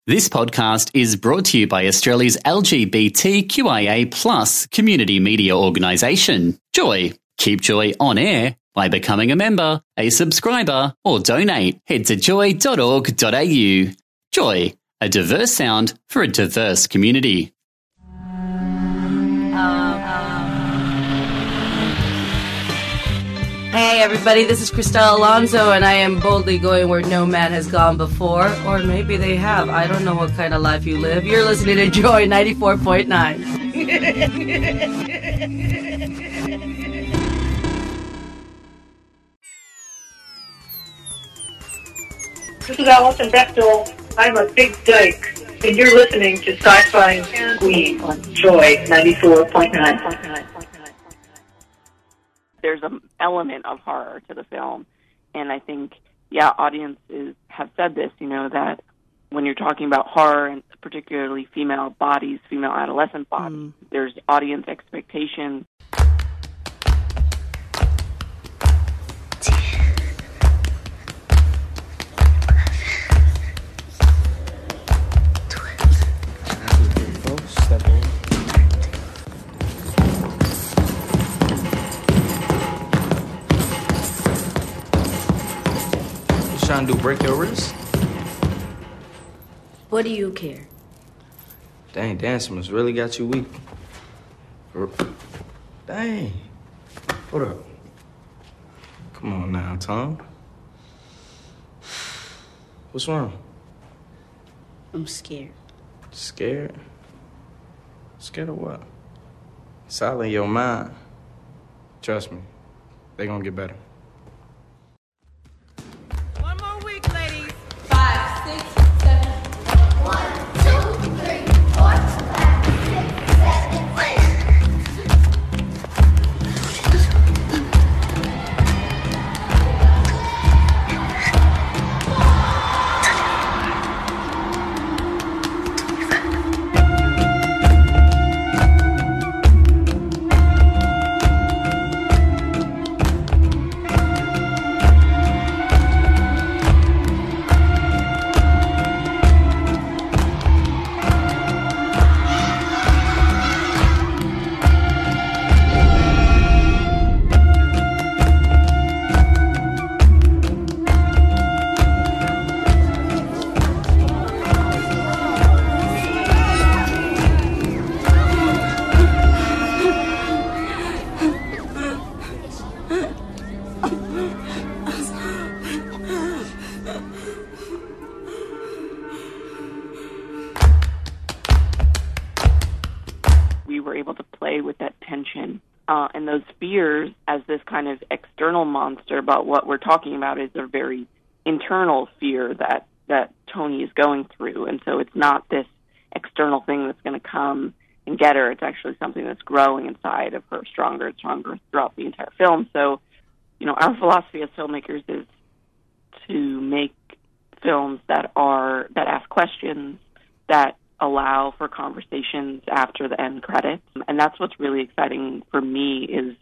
This podcast is brought to you by Australia's LGBTQIA+ community media organisation, Joy. Keep Joy on air by becoming a member, a subscriber, or donate. Head to joy.org.au. Joy, a diverse sound for a diverse community. Hey everybody, this is Cristal Alonso, and I am boldly going where no man has gone before. Or maybe they have. I don't know what kind of life you live. You're listening to Joy 94.9. This is Alison Bechtel. I'm a big dyke, and you're listening to Sci-Fi and Queen on Joy 94.9. There's an element of horror to the film, and I think, audiences have said this, that when you're talking about horror, and particularly female bodies, female adolescent bodies, there's audience expectation. Trying to break your wrist? What do you care? Dang, dancing has really got you weak. Dang. Hold up. Come on now, Tom. What's wrong? I'm scared. Scared? Scared of what? It's all in your mind. Trust me, they gonna get better. And those fears as this kind of external monster, but what we're talking about is a very internal fear that Toni is going through. And so it's not this external thing that's going to come and get her. It's actually something that's growing inside of her stronger and stronger throughout the entire film. So, our philosophy as filmmakers is to make films that ask questions, that allow for conversations after the end credits. And that's what's really exciting for me is,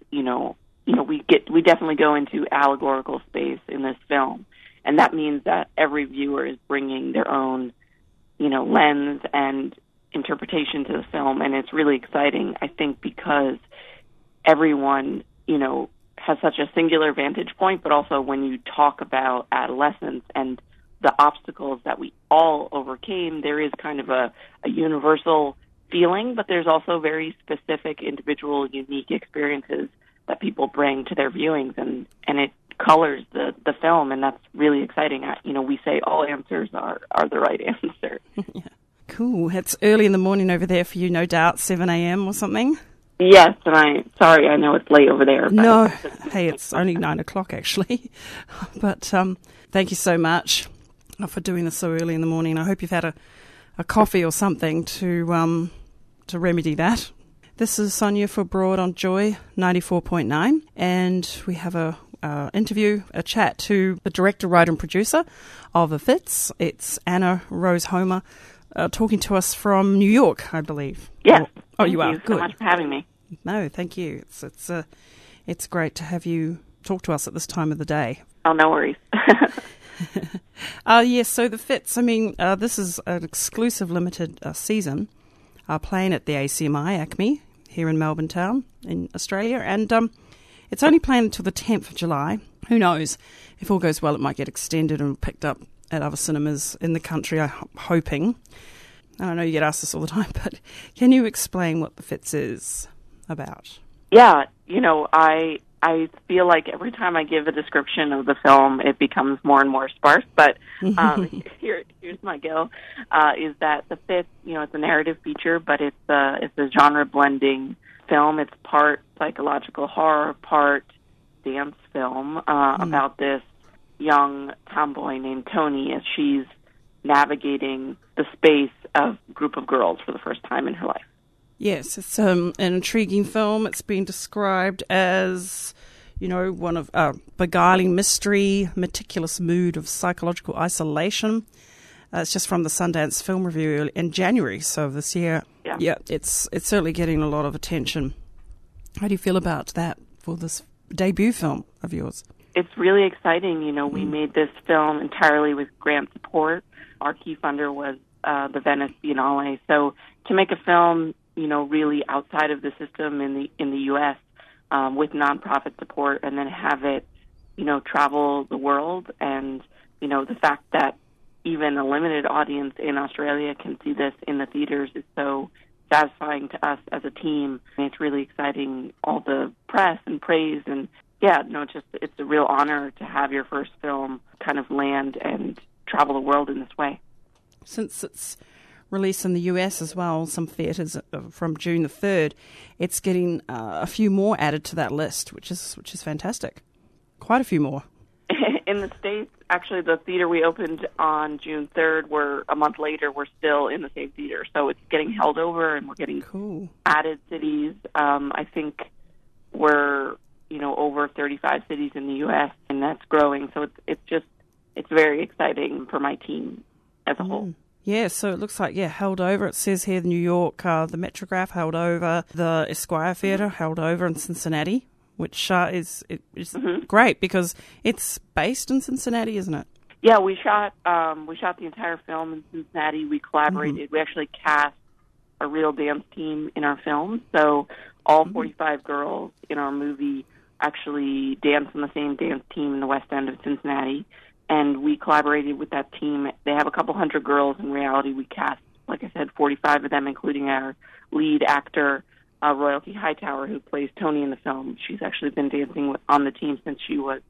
we definitely go into allegorical space in this film. And that means that every viewer is bringing their own, lens and interpretation to the film. And it's really exciting, I think, because everyone, has such a singular vantage point, but also when you talk about adolescence and the obstacles that we all overcame, there is kind of a universal feeling, but there's also very specific, individual, unique experiences that people bring to their viewings, and it colors the film, and that's really exciting. We say all answers are the right answer. Yeah. Cool. It's early in the morning over there for you, no doubt, 7 a.m. or something? Yes, and I know it's late over there. But no, hey, it's only 9 o'clock actually. But thank you so much for doing this so early in the morning. I hope you've had a coffee or something to remedy that. This is Sonia for Broad on Joy 94.9, and we have a chat to the director, writer and producer of The Fits. It's Anna Rose Homer talking to us from New York, I believe. Yes. Oh, you are. Thank you Good. so much for having me. No, thank you. It's great to have you talk to us at this time of the day. Oh, no worries. Yes, so the Fits, I mean, this is an exclusive limited season playing at the ACMI, ACME, here in Melbourne town in Australia. And it's only playing until the 10th of July. Who knows? If all goes well, it might get extended and picked up at other cinemas in the country, I'm hoping. I know you get asked this all the time, but can you explain what the Fits is about? Yeah, I feel like every time I give a description of the film, it becomes more and more sparse. But here's my go: is that the Fits? It's a narrative feature, but it's a genre blending film. It's part psychological horror, part dance film about this young tomboy named Tony as she's navigating the space of a group of girls for the first time in her life. Yes, it's an intriguing film. It's been described as, one of beguiling mystery, meticulous mood of psychological isolation. It's just from the Sundance Film Review in January, so this year. Yeah, it's certainly getting a lot of attention. How do you feel about that for this debut film of yours? It's really exciting. We made this film entirely with grant support. Our key funder was the Venice Biennale. So to make a film, really outside of the system in the U.S. With nonprofit support, and then have it, travel the world, and the fact that even a limited audience in Australia can see this in the theaters is so satisfying to us as a team. And it's really exciting. All the press and praise, and it's a real honor to have your first film kind of land and travel the world in this way. Since it's released in the US as well, some theatres from June the 3rd, it's getting a few more added to that list, which is fantastic. Quite a few more. In the States, actually, the theater we opened on June 3rd, a month later, we're still in the same theater. So it's getting held over, and we're getting added cities. I think we're, over 35 cities in the U.S., and that's growing. So it's very exciting for my team as a whole. Yeah, so it looks like, held over. It says here New York, the Metrograph held over, the Esquire Theatre held over in Cincinnati, which is great because it's based in Cincinnati, isn't it? Yeah, we shot the entire film in Cincinnati. We collaborated. We actually cast a real dance team in our film. So all 45 girls in our movie actually dance on the same dance team in the West End of Cincinnati. And we collaborated with that team. They have a couple hundred girls. In reality, we cast, like I said, 45 of them, including our lead actor, Royalty Hightower, who plays Tony in the film. She's actually been dancing on the team since she was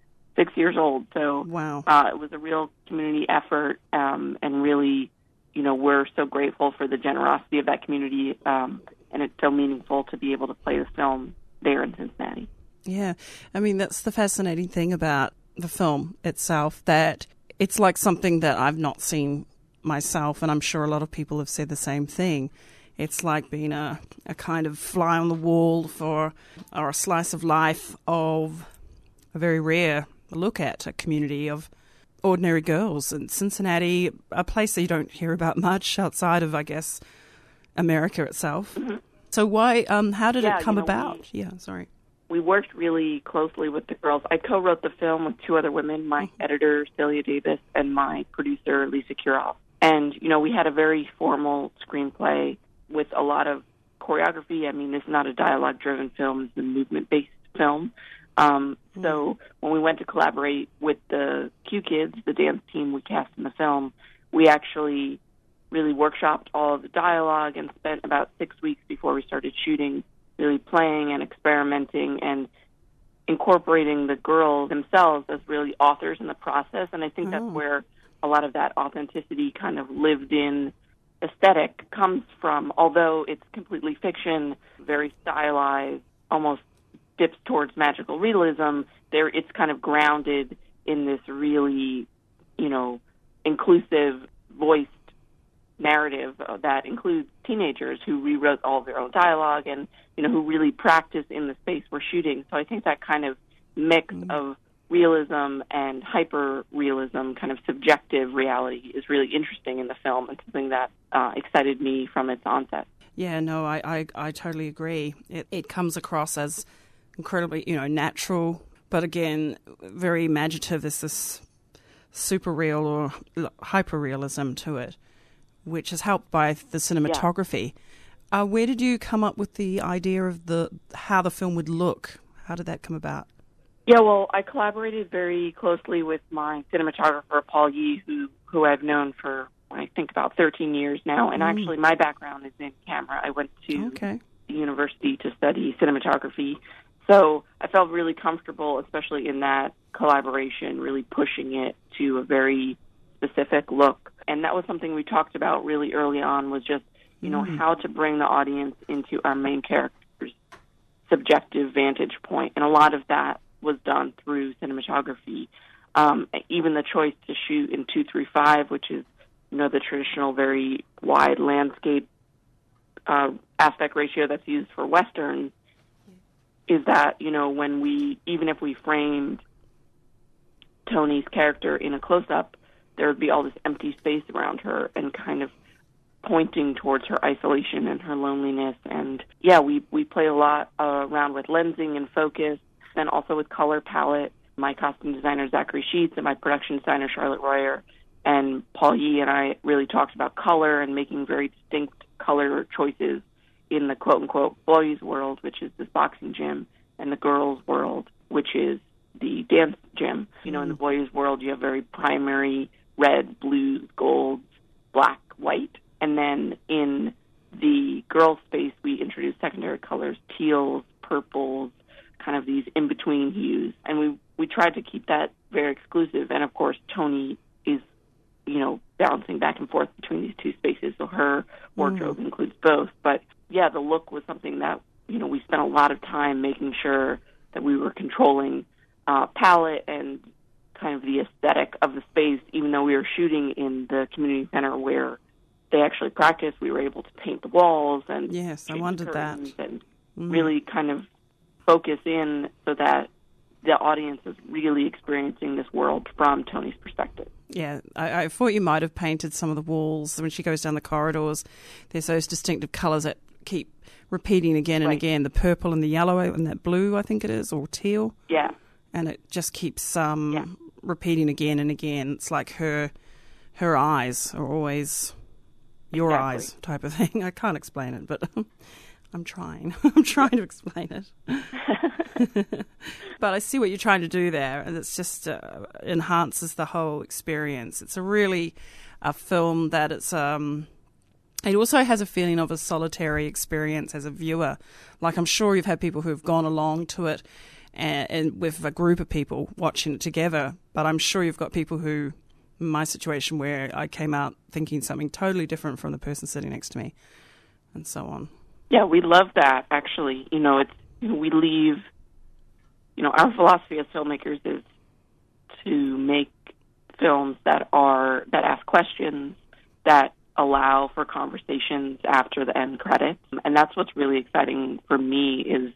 6 years old. So wow. It was a real community effort, and really, we're so grateful for the generosity of that community, and it's so meaningful to be able to play the film there in Cincinnati. Yeah, I mean, that's the fascinating thing about the film itself, that it's like something that I've not seen myself, and I'm sure a lot of people have said the same thing. It's like being a kind of fly on the wall or a slice of life of a very rare look at a community of ordinary girls in Cincinnati, a place that you don't hear about much outside of, I guess, America itself. Mm-hmm. So why, how did it come about? We worked really closely with the girls. I co-wrote the film with two other women, my editor, Celia Davis, and my producer, Lisa Kuroff. And, we had a very formal screenplay with a lot of choreography. I mean, it's not a dialogue-driven film. It's a movement-based film. So when we went to collaborate with the Q Kids, the dance team we cast in the film, we actually really workshopped all of the dialogue and spent about 6 weeks before we started shooting really playing and experimenting and incorporating the girls themselves as really authors in the process. And I think that's where a lot of that authenticity kind of lived in aesthetic comes from. Although it's completely fiction, very stylized, almost dips towards magical realism, it's kind of grounded in this really, inclusive, voiced narrative that includes teenagers who rewrote all of their own dialogue and, who really practice in the space we're shooting. So I think that kind of mix of realism and hyper-realism, kind of subjective reality, is really interesting in the film and something that excited me from its onset. Yeah, no, I totally agree. It comes across as incredibly, natural, but again, very imaginative. There's this super real or hyper realism to it, which is helped by the cinematography. Where did you come up with the idea of how the film would look? How did that come about? Yeah, well, I collaborated very closely with my cinematographer, Paul Yee, who I've known for, I think, about 13 years now. And actually, my background is in camera. I went to the university to study cinematography. So I felt really comfortable, especially in that collaboration, really pushing it to a very specific look. And that was something we talked about really early on, was just, how to bring the audience into our main character's subjective vantage point. And a lot of that was done through cinematography. Even the choice to shoot in 2:3:5, which is, the traditional very wide landscape aspect ratio that's used for Westerns, is that, even if we framed Tony's character in a close-up, there would be all this empty space around her and kind of pointing towards her isolation and her loneliness. And, we play a lot around with lensing and focus, and also with color palette. My costume designer, Zachary Sheets, and my production designer, Charlotte Royer, and Paul Yee and I really talked about color and making very distinct color choices in the quote-unquote boys' world, which is this boxing gym, and the girls' world, which is the dance gym. In the boys' world, you have very primary red, blues, golds, black, white. And then in the girls' space, we introduced secondary colors, teals, purples, kind of these in-between hues. And we tried to keep that very exclusive. And, of course, Tony is, bouncing back and forth between these two spaces, so her wardrobe includes both. But, the look was something that, we spent a lot of time making sure that we were controlling palette and kind of the aesthetic of the space. Even though we were shooting in the community center where they actually practice, we were able to paint the walls and I wondered that. And really kind of focus in so that the audience is really experiencing this world from Tony's perspective. Yeah, I thought you might have painted some of the walls. When she goes down the corridors, there's those distinctive colours that keep repeating again and again, the purple and the yellow and that blue, I think it is, or teal. Yeah. And it just keeps repeating again and again. It's like her eyes are always your eyes type of thing. I can't explain it, but I'm trying. I'm trying to explain it. But I see what you're trying to do there, and it's just enhances the whole experience. It's a film that it also has a feeling of a solitary experience as a viewer. Like, I'm sure you've had people who have gone along to it and with a group of people watching it together, but I'm sure you've got people who, in my situation, where I came out thinking something totally different from the person sitting next to me, and so on. Yeah, we love that, actually. We leave, our philosophy as filmmakers is to make films that ask questions, that allow for conversations after the end credits. And that's what's really exciting for me is,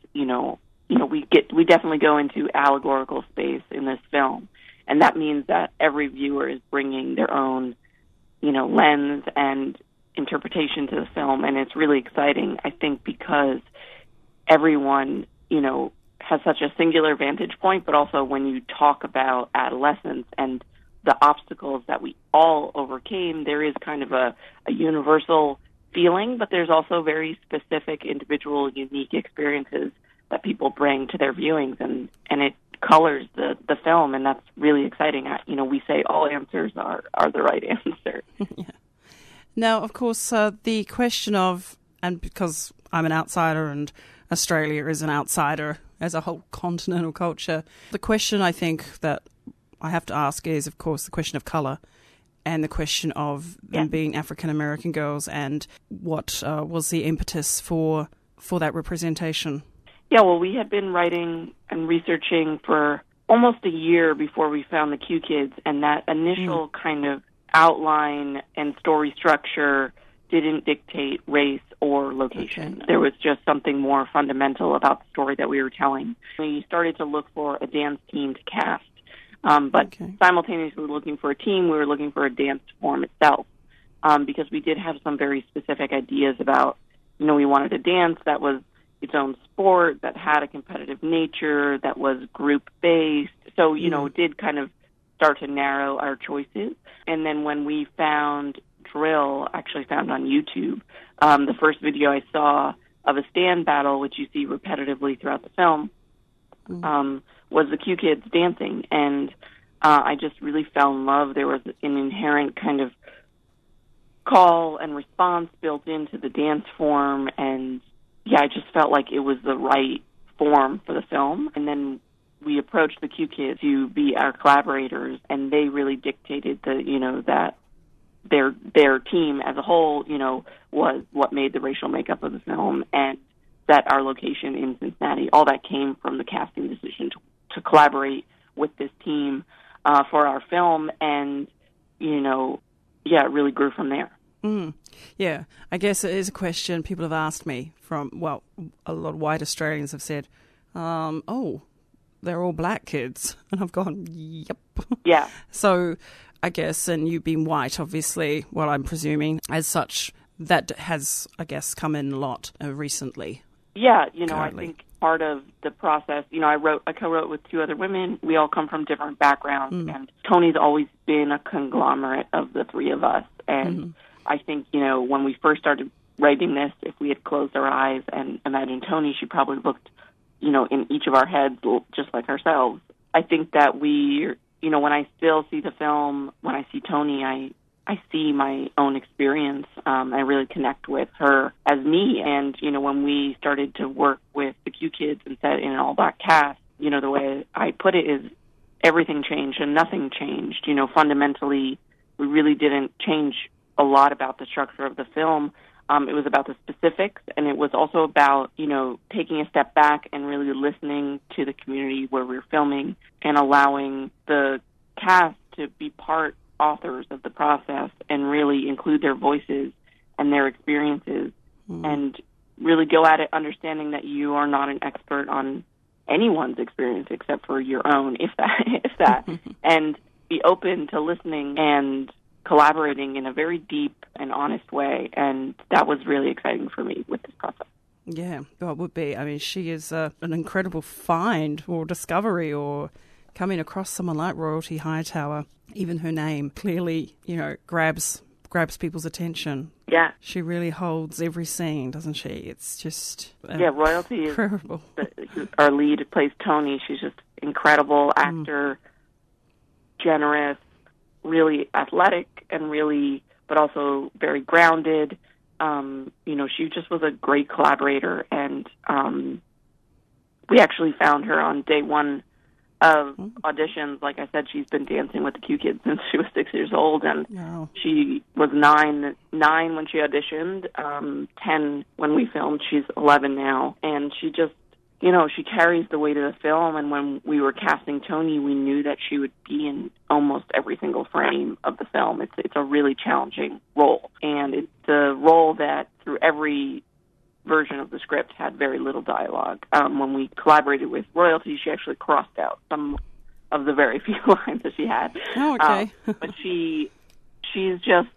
we definitely go into allegorical space in this film. And that means that every viewer is bringing their own, lens and interpretation to the film. And it's really exciting, I think, because everyone, has such a singular vantage point, but also when you talk about adolescence and the obstacles that we all overcame, there is kind of a universal feeling, but there's also very specific, individual, unique experiences that people bring to their viewings, and it colors the film, and that's really exciting. We say all answers are the right answer. Yeah. Now, of course, the question of, and because I'm an outsider and Australia is an outsider as a whole continental culture, the question I think that I have to ask is, of course, the question of colour and the question of them being African-American girls, and what was the impetus for that representation? Yeah, well, we had been writing and researching for almost a year before we found the Q Kids, and that initial kind of outline and story structure didn't dictate race or location. Okay. There was just something more fundamental about the story that we were telling. We started to look for a dance team to cast, but simultaneously looking for a team, we were looking for a dance form itself, because we did have some very specific ideas about, we wanted a dance that was its own sport, that had a competitive nature, that was group-based. So, it did kind of start to narrow our choices. And then when we found Drill, actually found on YouTube, the first video I saw of a stand battle, which you see repetitively throughout the film, was the Q Kids dancing. And I just really fell in love. There was an inherent kind of call and response built into the dance form. And, yeah, I just felt like it was the right form for the film. And then we approached the Q Kids to be our collaborators, and they really dictated that their team as a whole, was what made the racial makeup of the film, and that our location in Cincinnati, all that came from the casting decision to collaborate with this team for our film, and, it really grew from there. Yeah, I guess it is a question people have asked me a lot of white Australians have said, they're all black kids. And I've gone, yep. Yeah. So I guess, and you being white, obviously, well, I'm presuming, as such, that has, I guess, come in a lot recently. Yeah, currently. I think part of the process, I co-wrote with two other women. We all come from different backgrounds, and Tony's always been a conglomerate of the three of us. And I think, when we first started writing this, if we had closed our eyes and imagined Tony, she probably looked, in each of our heads just like ourselves. I think that when I still see the film, when I see Tony, I see my own experience. I really connect with her as me. And, when we started to work with the Q Kids and set in an all-black cast, the way I put it is everything changed and nothing changed. Fundamentally, we really didn't change a lot about the structure of the film. It was about the specifics, and it was also about, taking a step back and really listening to the community where we were filming and allowing the cast to be part authors of the process and really include their voices and their experiences and really go at it understanding that you are not an expert on anyone's experience except for your own, if that, and be open to listening and collaborating in a very deep and honest way. And that was really exciting for me with this process. Yeah, well, it would be. I mean, she is an incredible find or discovery, or coming across someone like Royalty Hightower. Even her name clearly, grabs people's attention. Yeah. She really holds every scene, doesn't she? It's just Royalty incredible. Our lead plays Tony. She's just incredible actor, generous, really athletic, and but also very grounded. She just was a great collaborator, and we actually found her on day one of auditions. Like I said, she's been dancing with the Q Kids since she was 6 years old, and she was nine when she auditioned, 10 when we filmed. She's 11 now, and she just, she carries the weight of the film. And when we were casting Tony, we knew that she would be in almost every single frame of the film. It's a really challenging role, and it's a role that through every version of the script had very little dialogue. When we collaborated with Royalty, she actually crossed out some of the very few lines that she had. Oh, okay. But she's just,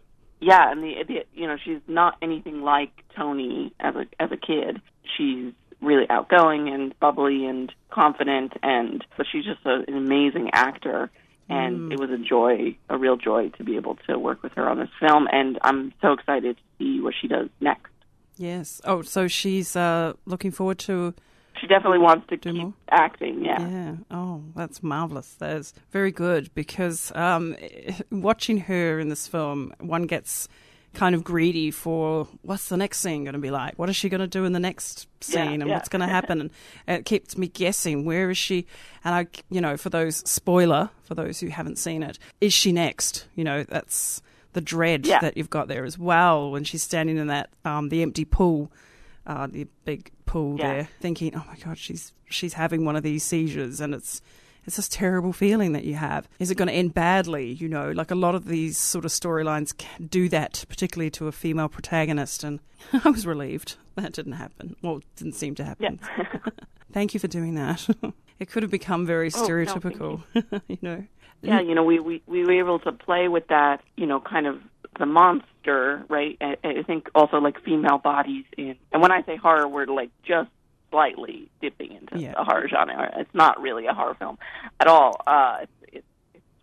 and she's not anything like Tony as a kid. She's really outgoing and bubbly and confident, but she's just an amazing actor. And it was a real joy to be able to work with her on this film. And I'm so excited to see what she does next. Yes. Oh, so she's looking forward to... She definitely wants to keep more acting, yeah. Yeah. Oh, that's marvellous. That is very good, because watching her in this film, one gets kind of greedy for what's the next scene going to be like? What is she going to do in the next scene, and what's going to happen? And it keeps me guessing, where is she? And for those who haven't seen it, is she next? That's the dread that you've got there as well when she's standing in that the empty pool, the big pool there, thinking, oh my God, she's having one of these seizures, and it's this terrible feeling that you have. Is it going to end badly? Like a lot of these sort of storylines do that, particularly to a female protagonist, and I was relieved that didn't happen. Well, it didn't seem to happen. Yeah. Thank you for doing that. It could have become very stereotypical, Yeah, we were able to play with that, kind of the monster, right? I think also like female bodies and when I say horror, we're like just slightly dipping into the horror genre. It's not really a horror film at all. It's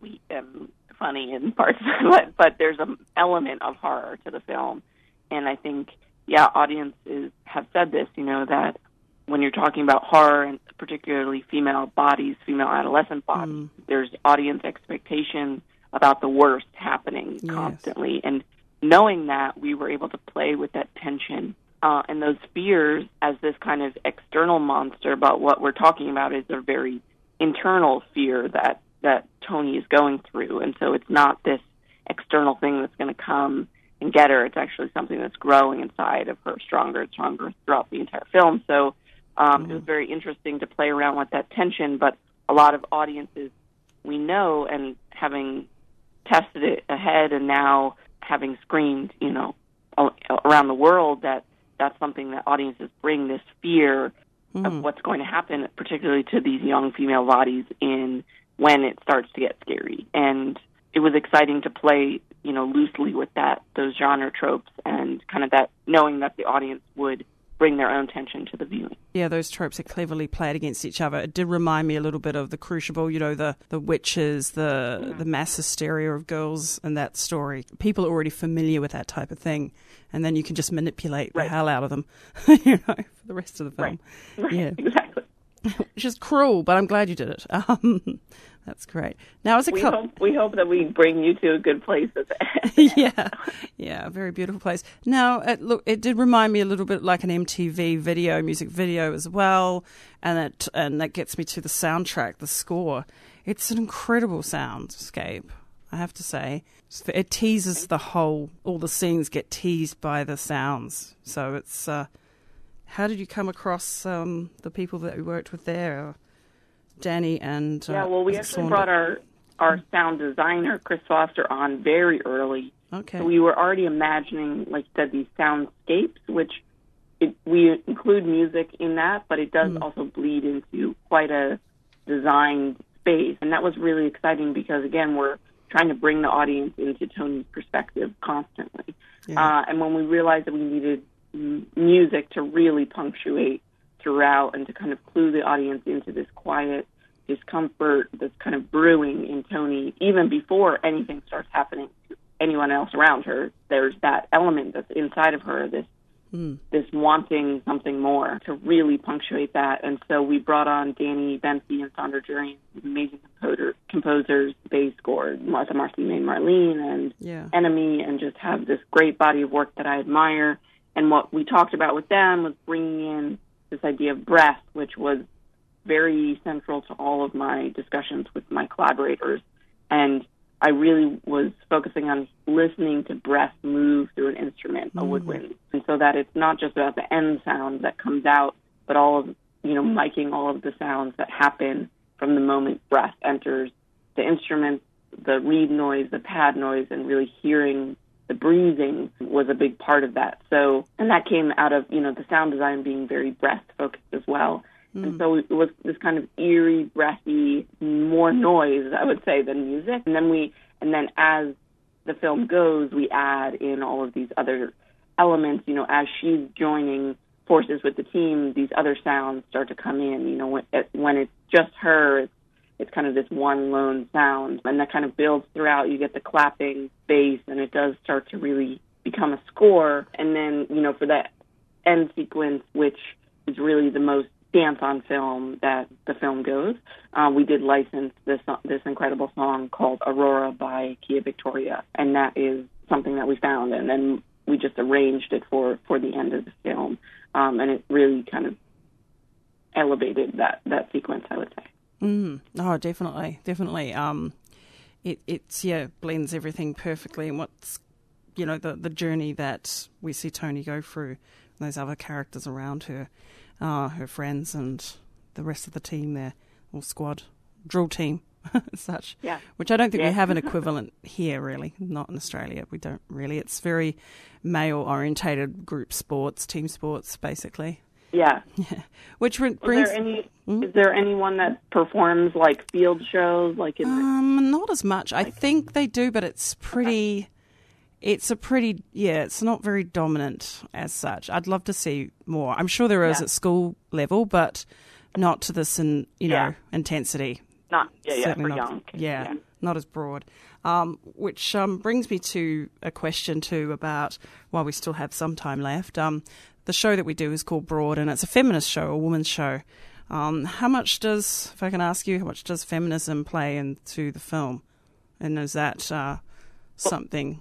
sweet and funny in parts, but there's an element of horror to the film. And I think, audiences have said this, that when you're talking about horror, and particularly female bodies, female adolescent bodies, there's audience expectation about the worst happening constantly. And knowing that, we were able to play with that tension and those fears as this kind of external monster, but what we're talking about is a very internal fear that Tony is going through. And so it's not this external thing that's going to come and get her. It's actually something that's growing inside of her stronger and stronger throughout the entire film. So it was very interesting to play around with that tension, but a lot of audiences we know, and having tested it ahead and now having screened, around the world, that's something that audiences bring, this fear of what's going to happen, particularly to these young female bodies when it starts to get scary. And it was exciting to play, loosely with those genre tropes, and kind of that, knowing that the audience would bring their own tension to the viewing. Yeah, those tropes are cleverly played against each other. It did remind me a little bit of The Crucible, the witches, the mass hysteria of girls in that story. People are already familiar with that type of thing, and then you can just manipulate the hell out of them, for the rest of the film. Right. Yeah, exactly. Which is cruel, but I'm glad you did it. That's great. Now, as a couple, we hope that we bring you to a good place at the end. Yeah, a very beautiful place. Now, it did remind me a little bit like an MTV music video as well, and that gets me to the soundtrack, the score. It's an incredible soundscape, I have to say. It teases all the scenes get teased by the sounds. So it's, how did you come across the people that we worked with there? Danny and we actually brought our sound designer, Chris Foster, on very early. Okay. So we were already imagining, like you said, these soundscapes, which we include music in that, but it does also bleed into quite a designed space. And that was really exciting because, again, we're trying to bring the audience into Tony's perspective constantly. Yeah. And when we realized that we needed music to really punctuate throughout and to kind of clue the audience into this quiet discomfort that's kind of brewing in Tony, even before anything starts happening to anyone else around her, there's that element that's inside of her, this wanting something more, to really punctuate that. And so we brought on Danny Bensi and Sandra Jurian, amazing composers, bass scored Martha Marcy May Marlene and Enemy, and just have this great body of work that I admire. And what we talked about with them was bringing in this idea of breath, which was very central to all of my discussions with my collaborators. And I really was focusing on listening to breath move through an instrument, a woodwind. And so that it's not just about the end sound that comes out, but all of, miking all of the sounds that happen from the moment breath enters the instrument, the reed noise, the pad noise, and really hearing the breathing was a big part of that. So, and that came out of, the sound design being very breath-focused as well. And so it was this kind of eerie, breathy, more noise, I would say, than music. And then as the film goes, we add in all of these other elements, as she's joining forces with the team, these other sounds start to come in. When it's just her, it's kind of this one lone sound, and that kind of builds throughout. You get the clapping bass, and it does start to really become a score. And then, for that end sequence, which is really the most dance-on film that the film goes, we did license this incredible song called Aurora by Kia Victoria, and that is something that we found, and then we just arranged it for the end of the film, and it really kind of elevated that sequence, I would say. Oh, definitely. It's blends everything perfectly, and what's the journey that we see Tony go through, those other characters around her, her friends and the rest of the team there, or squad, drill team, such. Yeah. Which I don't think we have an equivalent here, really. Not in Australia. We don't really. It's very male-orientated group sports, team sports, basically. Yeah. Which brings. Is there anyone that performs like field shows, like in not as much. I think they do, but it's pretty. Okay. It's not very dominant as such. I'd love to see more. I'm sure there is at school level, but not to this intensity. For young kids. Yeah. Not as broad. Which brings me to a question too about, while we still have some time left, the show that we do is called Broad, and it's a feminist show, a woman's show. How much does, if I can ask you, how much does feminism play into the film? And is that something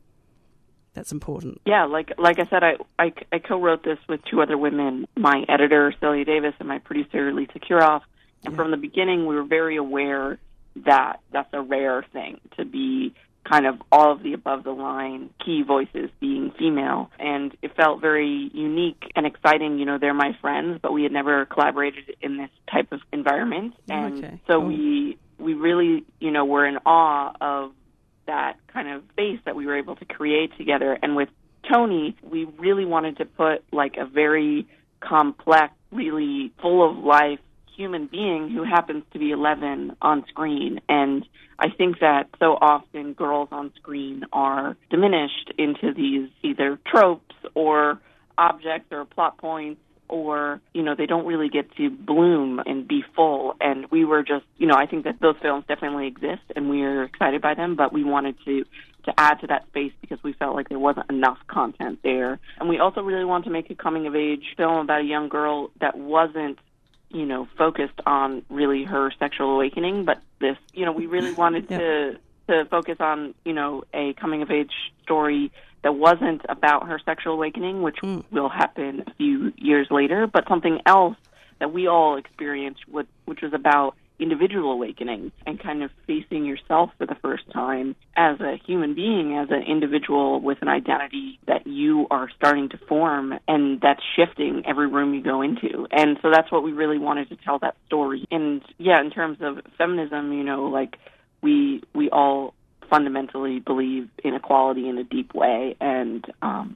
that's important? Yeah, like I said, I co-wrote this with two other women, my editor, Celia Davis, and my producer, Lisa Kuroff. And from the beginning, we were very aware that that's a rare thing, to be kind of all of the above-the-line key voices being female. And it felt very unique and exciting. You know, they're my friends, but we had never collaborated in this type of environment. And so we really, you know, were in awe of that kind of space that we were able to create together. And with Tony, we really wanted to put like a very complex, really full of life human being who happens to be 11 on screen. And I think that so often girls on screen are diminished into these either tropes or objects or plot points, or, you know, they don't really get to bloom and be full. And we were just, you know, I think that those films definitely exist and we're excited by them, but we wanted to add to that space because we felt like there wasn't enough content there. And we also really wanted to make a coming-of-age film about a young girl that wasn't, you know, focused on really her sexual awakening, but this, you know, we really wanted to focus on, you know, a coming-of-age story that wasn't about her sexual awakening, which will happen a few years later, but something else that we all experienced, which was about individual awakening and kind of facing yourself for the first time as a human being, as an individual with an identity that you are starting to form, and that's shifting every room you go into. And so that's what we really wanted to tell that story. And yeah, in terms of feminism, you know, like we all fundamentally believe in equality in a deep way, and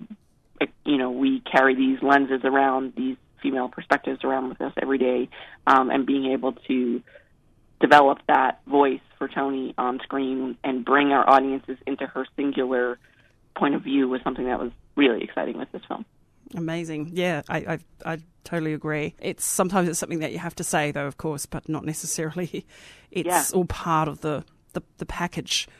you know, we carry these lenses around, these female perspectives around with us every day, and being able to develop that voice for Tony on screen and bring our audiences into her singular point of view was something that was really exciting with this film. Amazing. Yeah, I totally agree. Sometimes it's something that you have to say, though, of course, but not necessarily. It's all part of the package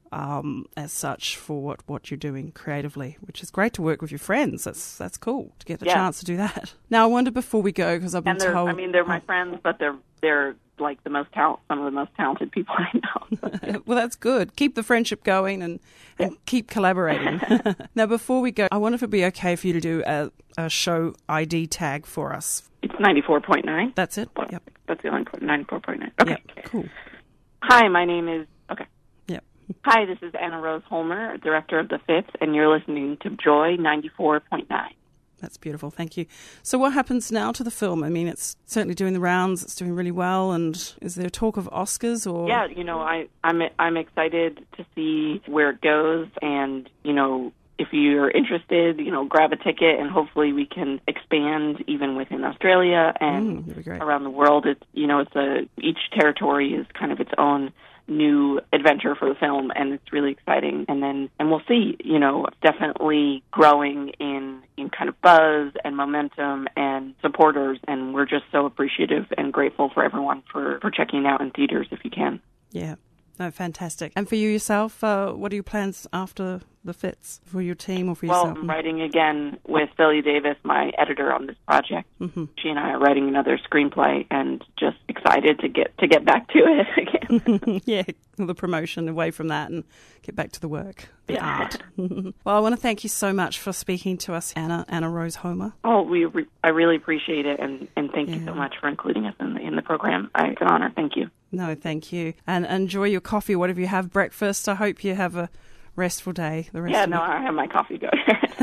as such for what you're doing creatively, which is great to work with your friends. That's cool to get the chance to do that. Now, I wonder before we go, because I've been told... I mean, they're my friends, but they're like some of the most talented people I know. Well, that's good. Keep the friendship going and keep collaborating. Now, before we go, I wonder if it'd be okay for you to do a show ID tag for us. It's 94.9. That's it? Yep. That's the only 94.9. Okay. Yep. Cool. Hi, my name is... Okay. Yep. Hi, this is Anna Rose Holmer, director of The Fits, and you're listening to Joy 94.9. That's beautiful. Thank you. So what happens now to the film? I mean, it's certainly doing the rounds. It's doing really well. And is there talk of Oscars? Or yeah, you know, I'm excited to see where it goes. And, you know, if you're interested, you know, grab a ticket and hopefully we can expand even within Australia and around the world. It's, you know, each territory is kind of its own new adventure for the film, and it's really exciting. And we'll see, you know, definitely growing in kind of buzz and momentum and supporters, and we're just so appreciative and grateful for everyone for checking it out in theaters if you can. Yeah. No, fantastic. And for you yourself, what are your plans after The Fits for your team or for yourself? Well, I'm writing again with Celia Davis, my editor on this project. Mm-hmm. She and I are writing another screenplay, and just excited to get back to it again. Yeah, the promotion away from that and get back to the work, the art. Well, I want to thank you so much for speaking to us, Anna Rose Holmer. Oh, I really appreciate it, and thank you so much for including us in the program. It's an honor. Thank you. No, thank you. And enjoy your coffee, whatever you have, breakfast. I hope you have a restful day. I have my coffee going.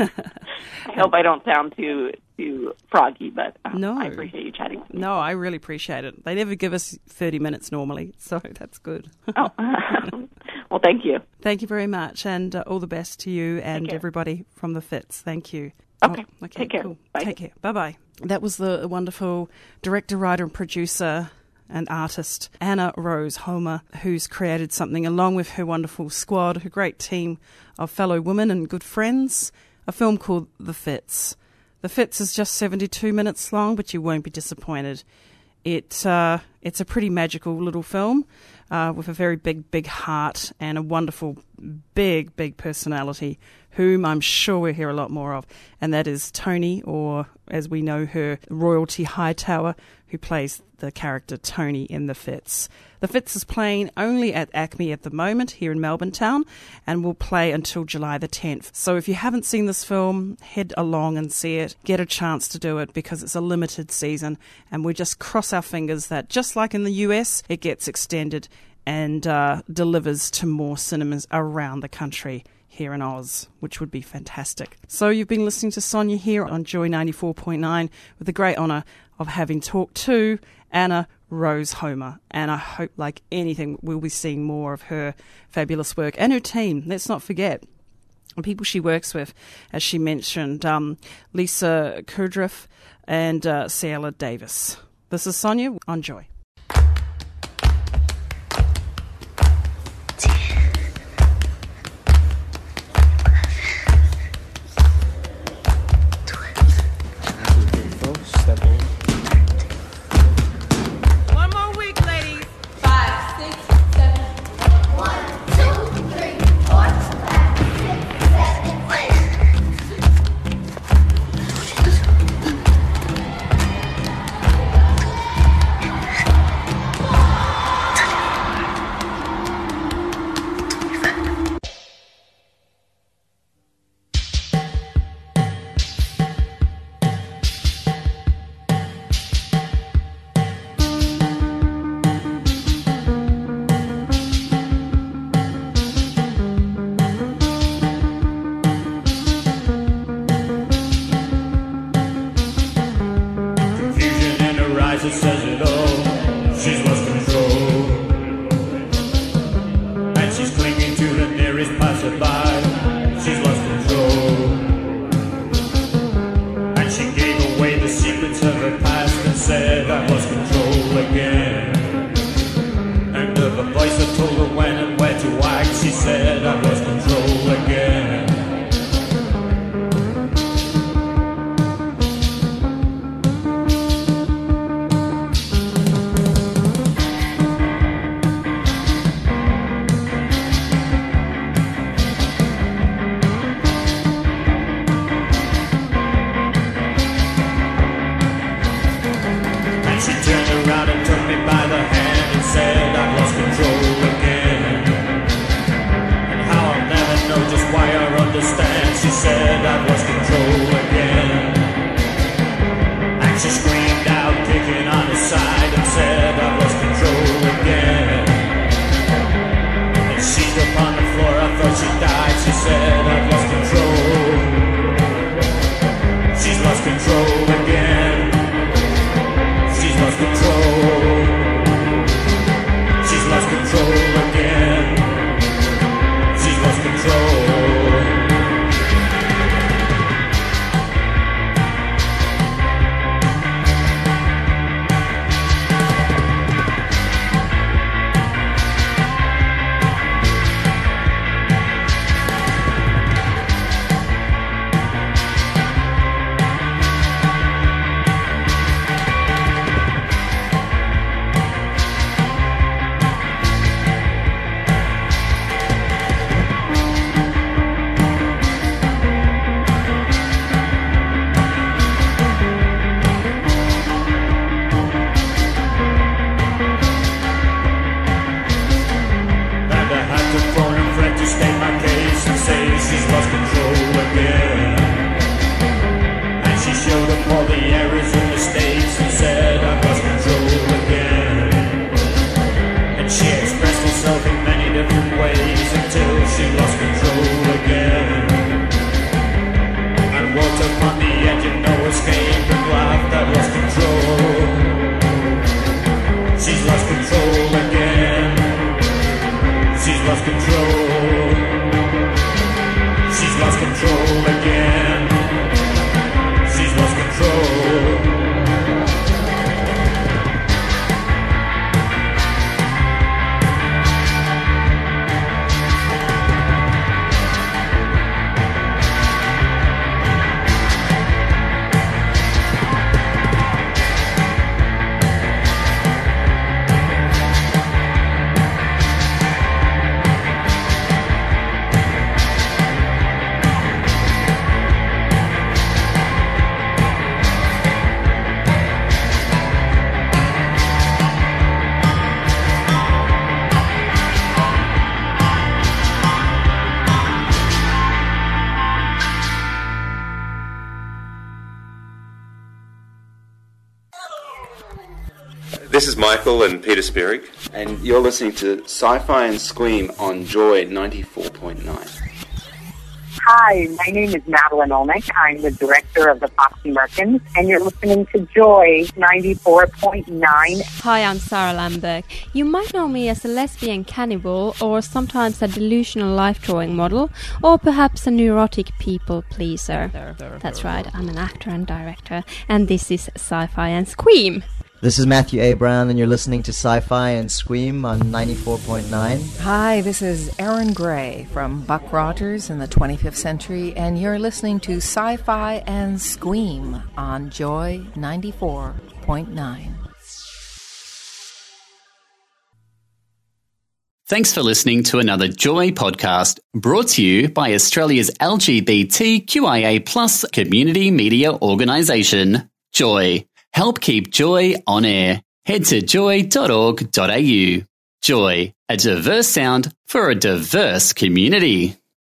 I hope I don't sound too froggy, but no. I appreciate you chatting with me. No, I really appreciate it. They never give us 30 minutes normally, so that's good. Oh, well, thank you. Thank you very much, and all the best to you and everybody from The Fits. Thank you. Okay. Okay. Take care. Cool. Bye. Take care. Bye-bye. That was the wonderful director, writer, and producer and artist Anna Rose Holmer, who's created something along with her wonderful squad, her great team of fellow women and good friends, a film called The Fits. The Fits is just 72 minutes long, but you won't be disappointed. It's a pretty magical little film. with a very big heart and a wonderful, big personality, whom I'm sure we'll hear a lot more of, and that is Toni, or as we know her, Royalty Hightower, who plays the character Toni in The Fits. The Fits is playing only at ACME at the moment here in Melbourne town and will play until July the 10th. So if you haven't seen this film, head along and see it. Get a chance to do it because it's a limited season, and we just cross our fingers that just like in the US, it gets extended and delivers to more cinemas around the country here in Oz, which would be fantastic. So you've been listening to Sonia here on Joy 94.9 with the great honour of having talked to Anna Rose Homer, and I hope, like anything, we'll be seeing more of her fabulous work and her team. Let's not forget the people she works with, as she mentioned, Lisa Kudriff and Ciela Davis. This is Sonia on Joy. She's lost control again. She's lost control. This is Michael and Peter Spierig. And you're listening to Sci-Fi and Scream on Joy 94.9. Hi, my name is Madeline Olnick. I'm the director of the Foxy Merkins, and you're listening to Joy 94.9. Hi, I'm Sarah Lamberg. You might know me as a lesbian cannibal, or sometimes a delusional life-drawing model, or perhaps a neurotic people pleaser. That's right, I'm an actor and director, and this is Sci-Fi and Scream. This is Matthew A. Brown, and you're listening to Sci-Fi and Scream on 94.9. Hi, this is Aaron Gray from Buck Rogers in the 25th Century, and you're listening to Sci-Fi and Scream on Joy 94.9. Thanks for listening to another Joy podcast brought to you by Australia's LGBTQIA+ community media organisation, Joy. Help keep Joy on air. Head to joy.org.au. Joy, a diverse sound for a diverse community.